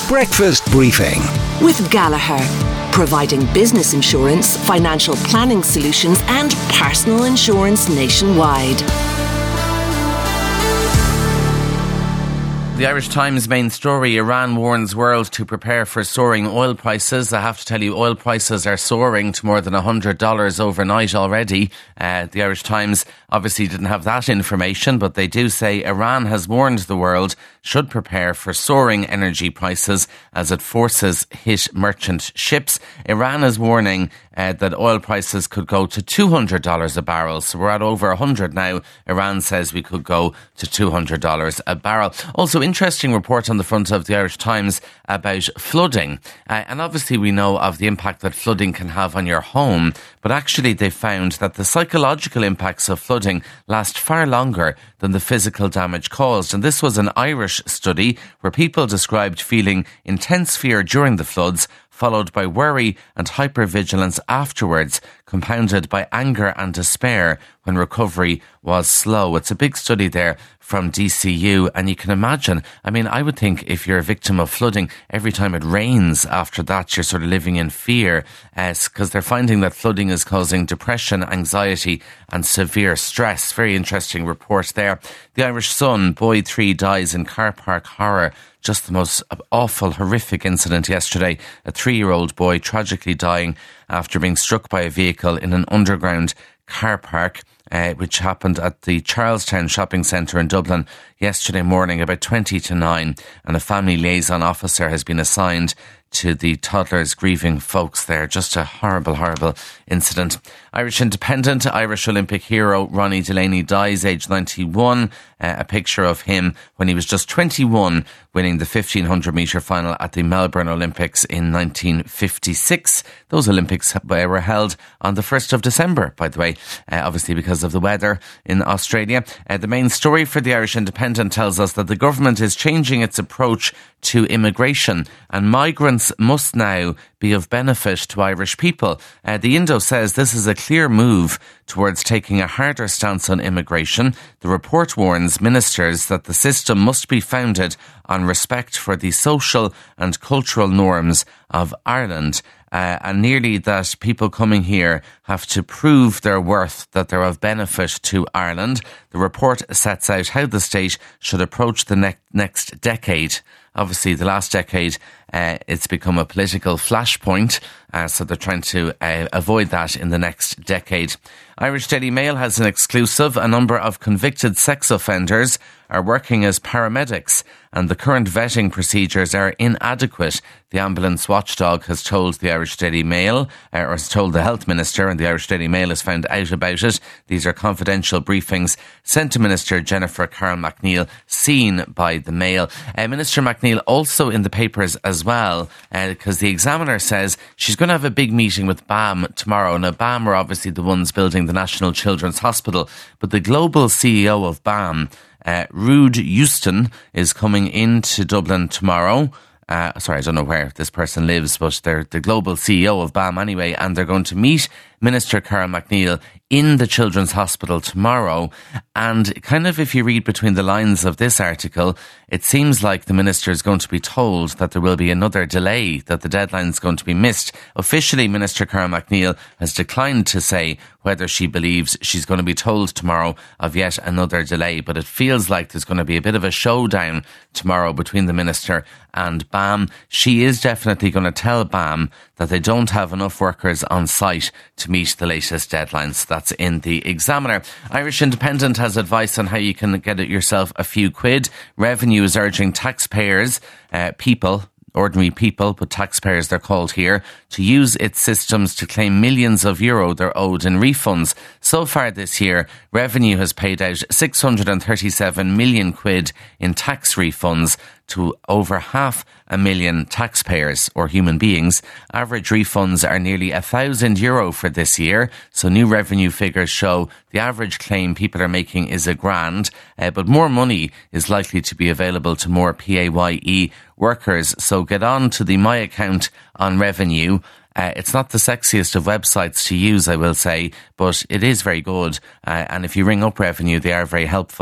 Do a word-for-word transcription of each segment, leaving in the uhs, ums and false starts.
Breakfast Briefing with Gallagher, providing business insurance, financial planning solutions and personal insurance nationwide. The Irish Times main story, Iran warns world to prepare for soaring oil prices. I have to tell you, oil prices are soaring to more than one hundred dollars overnight already. Uh, the Irish Times obviously didn't have that information, but they do say Iran has warned the world should prepare for soaring energy prices as it forces hit merchant ships. Iran is warning uh, that oil prices could go to two hundred dollars a barrel. So we're at over one hundred now. Iran says we could go to two hundred dollars a barrel. Also, interesting report on the front of the Irish Times about flooding. Uh, and obviously we know of the impact that flooding can have on your home, but actually they found that the psychological impacts of flooding last far longer than the physical damage caused. And this was an Irish study where people described feeling intense fear during the floods, followed by worry and hypervigilance afterwards, compounded by anger and despair when recovery was slow. It's a big study there from D C U, and you can imagine, I mean, I would think if you're a victim of flooding, every time it rains after that, you're sort of living in fear, because uh, they're finding that flooding is causing depression, anxiety and severe stress. Very interesting report there. The Irish Sun, boy three dies in car park horror. Just the most awful, horrific incident yesterday. A three-year-old boy tragically dying after being struck by a vehicle in an underground car park, uh, which happened at the Charlestown Shopping Centre in Dublin yesterday morning about twenty to nine. And a family liaison officer has been assigned to the toddlers grieving folks there. Just a horrible, horrible incident. Irish Independent, Irish Olympic hero Ronnie Delaney dies aged ninety-one. Uh, a picture of him when he was just twenty-one, winning the fifteen hundred metre final at the Melbourne Olympics in nineteen fifty-six. Those Olympics were held on the first of December, by the way, uh, obviously because of the weather in Australia. Uh, the main story for the Irish Independent tells us that the government is changing its approach to immigration, and migrants must now be of benefit to Irish people. Uh, the Indo says this is a clear move towards taking a harder stance on immigration. The report warns ministers that the system must be founded on respect for the social and cultural norms of Ireland. Uh, and nearly that people coming here have to prove their worth, that they're of benefit to Ireland. The report sets out how the state should approach the ne- next decade. Obviously, the last decade, uh, it's become a political flashpoint, uh, so they're trying to uh, avoid that in the next decade. Irish Daily Mail has an exclusive. A number of convicted sex offenders are working as paramedics, and the current vetting procedures are inadequate. The ambulance watchdog has told the Irish Daily Mail, uh, or has told the Health Minister, and the Irish Daily Mail has found out about it. These are confidential briefings sent to Minister Jennifer Carroll MacNeill, seen by the Mail. Uh, Minister MacNeill also in the papers as well, because uh, the Examiner says she's going to have a big meeting with B A M tomorrow. Now, B A M are obviously the ones building the National Children's Hospital, but the global C E O of B A M, Uh, Ruud Houston, is coming into Dublin tomorrow. Uh, sorry, I don't know where this person lives, but they're the global C E O of B A M anyway, and they're going to meet Minister Carroll MacNeill in the Children's Hospital tomorrow. And kind of if you read between the lines of this article, it seems like the minister is going to be told that there will be another delay, that the deadline is going to be missed. Officially, Minister Carroll MacNeill has declined to say whether she believes she's going to be told tomorrow of yet another delay, but it feels like there's going to be a bit of a showdown tomorrow between the minister and B A M. She is definitely going to tell B A M that they don't have enough workers on site to meet the latest deadlines. That's in the Examiner. Irish Independent has advice on how you can get it yourself a few quid. Revenue is urging taxpayers, uh, people, ordinary people, but taxpayers they're called here, to use its systems to claim millions of euro they're owed in refunds. So far this year, Revenue has paid out six hundred thirty-seven million quid in tax refunds to over half a million taxpayers or human beings. Average refunds are nearly a thousand euro for this year. So new revenue figures show the average claim people are making is a grand, uh, but more money is likely to be available to more P A Y E workers. So get on to the My Account on Revenue. Uh, it's not the sexiest of websites to use, I will say, but it is very good. Uh, and if you ring up Revenue, they are very helpful.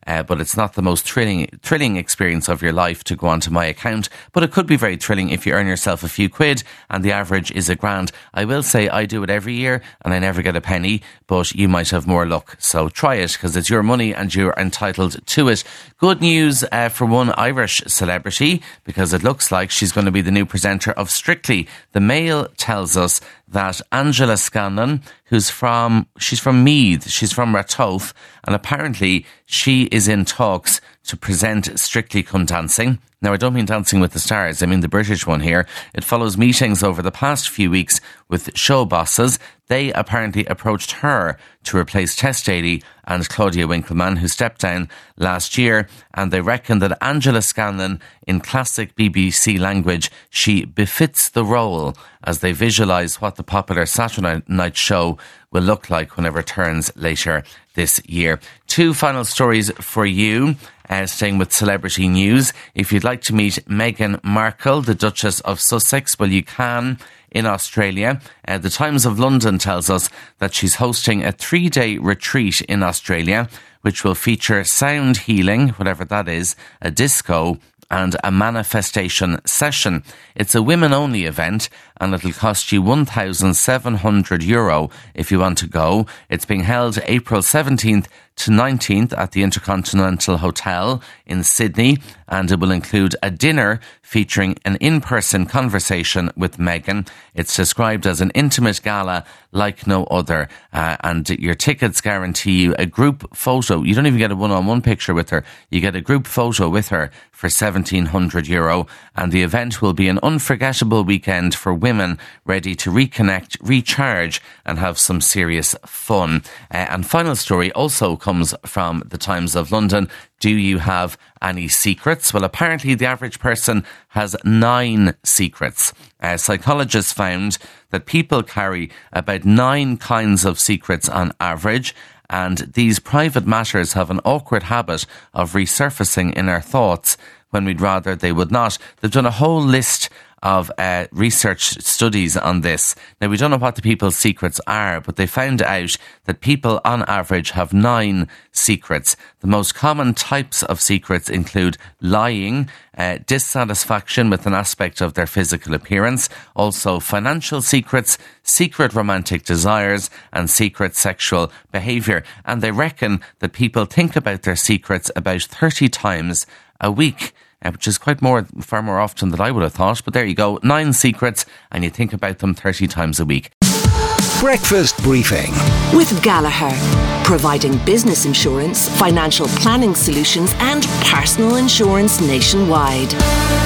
uh, but it's not the most thrilling thrilling experience of your life to go onto my account. But it could be very thrilling if you earn yourself a few quid, and the average is a grand. I will say I do it every year, and I never get a penny, but you might have more luck. So try it, because it's your money and you're entitled to it. Good news uh, for one Irish celebrity, because it looks like she's going to be the new presenter of Strictly. The Mail tells us that Angela Scanlon, who's from, she's from Meath, she's from Ratoath, and apparently she is in talks to present Strictly Come Dancing. Now, I don't mean Dancing with the Stars, I mean the British one here. It follows meetings over the past few weeks with show bosses. They apparently approached her to replace Tess Daly and Claudia Winkleman, who stepped down last year, and they reckon that Angela Scanlon, in classic B B C language, she befits the role, as they visualise what the popular Saturday night show will look like when it returns later this year. Two final stories for you, uh, staying with celebrity news. If you'd like to meet Meghan Markle, the Duchess of Sussex, well, you can in Australia. Uh, the Times of London tells us that she's hosting a three-day retreat in Australia, which will feature sound healing, whatever that is, a disco, and a manifestation session. It's a women-only event, and it'll cost you one thousand seven hundred euro if you want to go. It's being held April seventeenth to nineteenth at the Intercontinental Hotel in Sydney, and it will include a dinner featuring an in-person conversation with Meghan. It's described as an intimate gala like no other, uh, and your tickets guarantee you a group photo. You don't even get a one-on-one picture with her. You get a group photo with her for seventeen hundred euro, and the event will be an unforgettable weekend for women ready to reconnect, recharge, and have some serious fun. Uh, and final story also comes from the Times of London. Do you have any secrets? Well, apparently the average person has nine secrets. Uh, psychologists found that people carry about nine kinds of secrets on average, and these private matters have an awkward habit of resurfacing in our thoughts when we'd rather they would not. They've done a whole list of uh, research studies on this. Now, we don't know what the people's secrets are, but they found out that people on average have nine secrets. The most common types of secrets include lying, uh, dissatisfaction with an aspect of their physical appearance, also financial secrets, secret romantic desires, and secret sexual behaviour. And they reckon that people think about their secrets about thirty times a week. Uh, which is quite more, far more often than I would have thought. But there you go, nine secrets, and you think about them thirty times a week. Breakfast Briefing with Gallagher, providing business insurance, financial planning solutions and personal insurance nationwide.